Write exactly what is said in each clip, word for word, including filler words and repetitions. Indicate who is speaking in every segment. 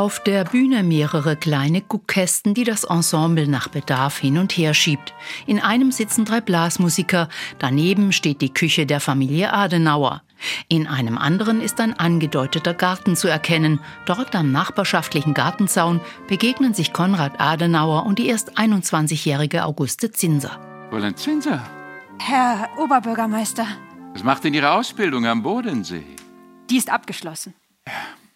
Speaker 1: Auf der Bühne mehrere kleine Guckkästen, die das Ensemble nach Bedarf hin und her schiebt. In einem sitzen drei Blasmusiker, daneben steht die Küche der Familie Adenauer. In einem anderen ist ein angedeuteter Garten zu erkennen. Dort am nachbarschaftlichen Gartenzaun begegnen sich Konrad Adenauer und die erst einundzwanzigjährige Auguste Zinser.
Speaker 2: Fräulein Zinser.
Speaker 3: Herr Oberbürgermeister.
Speaker 2: Was macht denn Ihre Ausbildung am Bodensee?
Speaker 3: Die ist abgeschlossen.
Speaker 2: Ja.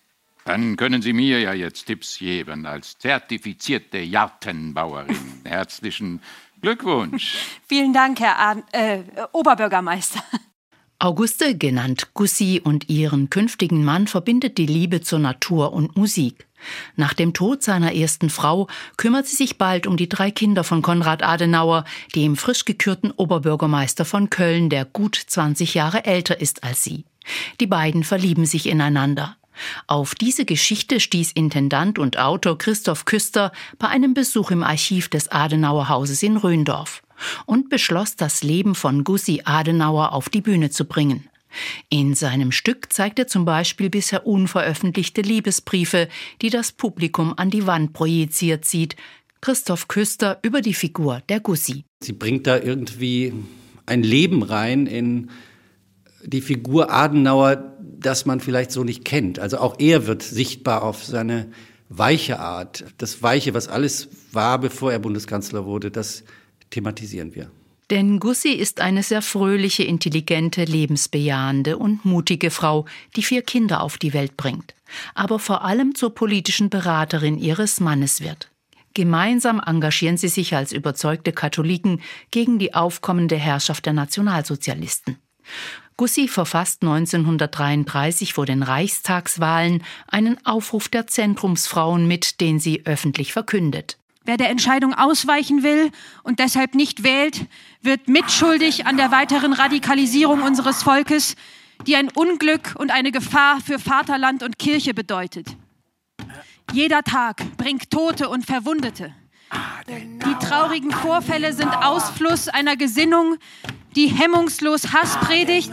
Speaker 2: Dann können Sie mir ja jetzt Tipps geben als zertifizierte Jartenbauerin. Herzlichen Glückwunsch.
Speaker 3: Vielen Dank, Herr Ad- äh, Oberbürgermeister.
Speaker 1: Auguste, genannt Gussi, und ihren künftigen Mann verbindet die Liebe zur Natur und Musik. Nach dem Tod seiner ersten Frau kümmert sie sich bald um die drei Kinder von Konrad Adenauer, dem frisch gekürten Oberbürgermeister von Köln, der gut zwanzig Jahre älter ist als sie. Die beiden verlieben sich ineinander. Auf diese Geschichte stieß Intendant und Autor Christoph Küster bei einem Besuch im Archiv des Adenauer-Hauses in Rhöndorf und beschloss, das Leben von Gussi Adenauer auf die Bühne zu bringen. In seinem Stück zeigt er zum Beispiel bisher unveröffentlichte Liebesbriefe, die das Publikum an die Wand projiziert sieht. Christoph Küster über die Figur der Gussi.
Speaker 4: Sie bringt da irgendwie ein Leben rein in die Figur Adenauer, das man vielleicht so nicht kennt. Also auch er wird sichtbar auf seine weiche Art. Das Weiche, was alles war, bevor er Bundeskanzler wurde, das thematisieren wir.
Speaker 1: Denn Gussi ist eine sehr fröhliche, intelligente, lebensbejahende und mutige Frau, die vier Kinder auf die Welt bringt, aber vor allem zur politischen Beraterin ihres Mannes wird. Gemeinsam engagieren sie sich als überzeugte Katholiken gegen die aufkommende Herrschaft der Nationalsozialisten. Gussi verfasst neunzehnhundertdreiunddreißig vor den Reichstagswahlen einen Aufruf der Zentrumsfrauen mit, den sie öffentlich verkündet.
Speaker 3: Wer der Entscheidung ausweichen will und deshalb nicht wählt, wird mitschuldig an der weiteren Radikalisierung unseres Volkes, die ein Unglück und eine Gefahr für Vaterland und Kirche bedeutet. Jeder Tag bringt Tote und Verwundete. Die traurigen Vorfälle sind Ausfluss einer Gesinnung, die hemmungslos Hass predigt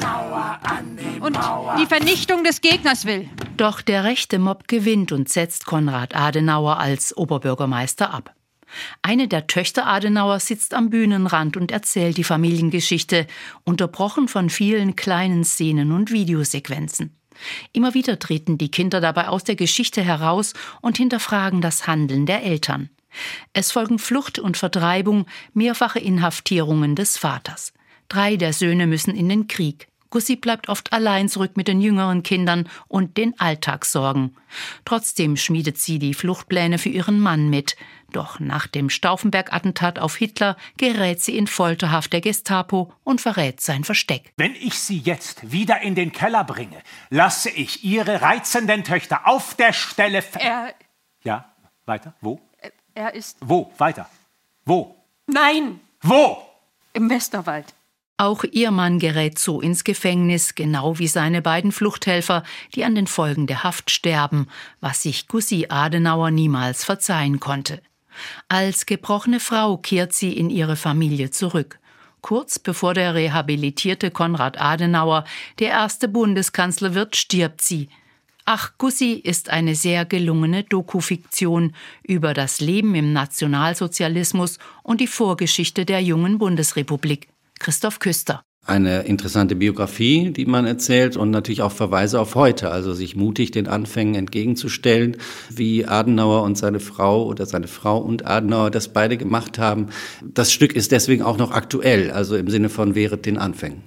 Speaker 3: und die Vernichtung des Gegners will.
Speaker 1: Doch der rechte Mob gewinnt und setzt Konrad Adenauer als Oberbürgermeister ab. Eine der Töchter Adenauers sitzt am Bühnenrand und erzählt die Familiengeschichte, unterbrochen von vielen kleinen Szenen und Videosequenzen. Immer wieder treten die Kinder dabei aus der Geschichte heraus und hinterfragen das Handeln der Eltern. Es folgen Flucht und Vertreibung, mehrfache Inhaftierungen des Vaters. Drei der Söhne müssen in den Krieg. Gussi bleibt oft allein zurück mit den jüngeren Kindern und den Alltagssorgen. Trotzdem schmiedet sie die Fluchtpläne für ihren Mann mit. Doch nach dem Stauffenberg-Attentat auf Hitler gerät sie in Folterhaft der Gestapo und verrät sein Versteck.
Speaker 5: Wenn ich sie jetzt wieder in den Keller bringe, lasse ich ihre reizenden Töchter auf der Stelle... Fe-
Speaker 3: Er...
Speaker 5: Ja, weiter? Wo?
Speaker 3: Er ist...
Speaker 5: Wo? Weiter? Wo?
Speaker 3: Nein!
Speaker 5: Wo?
Speaker 3: Im Westerwald.
Speaker 1: Auch ihr Mann gerät so ins Gefängnis, genau wie seine beiden Fluchthelfer, die an den Folgen der Haft sterben, was sich Gussi Adenauer niemals verzeihen konnte. Als gebrochene Frau kehrt sie in ihre Familie zurück. Kurz bevor der rehabilitierte Konrad Adenauer der erste Bundeskanzler wird, stirbt sie. Ach, Gussi ist eine sehr gelungene Dokufiktion über das Leben im Nationalsozialismus und die Vorgeschichte der jungen Bundesrepublik. Christoph Küster.
Speaker 4: Eine interessante Biografie, die man erzählt, und natürlich auch Verweise auf heute, also sich mutig den Anfängen entgegenzustellen, wie Adenauer und seine Frau oder seine Frau und Adenauer das beide gemacht haben. Das Stück ist deswegen auch noch aktuell, also im Sinne von wehret den Anfängen.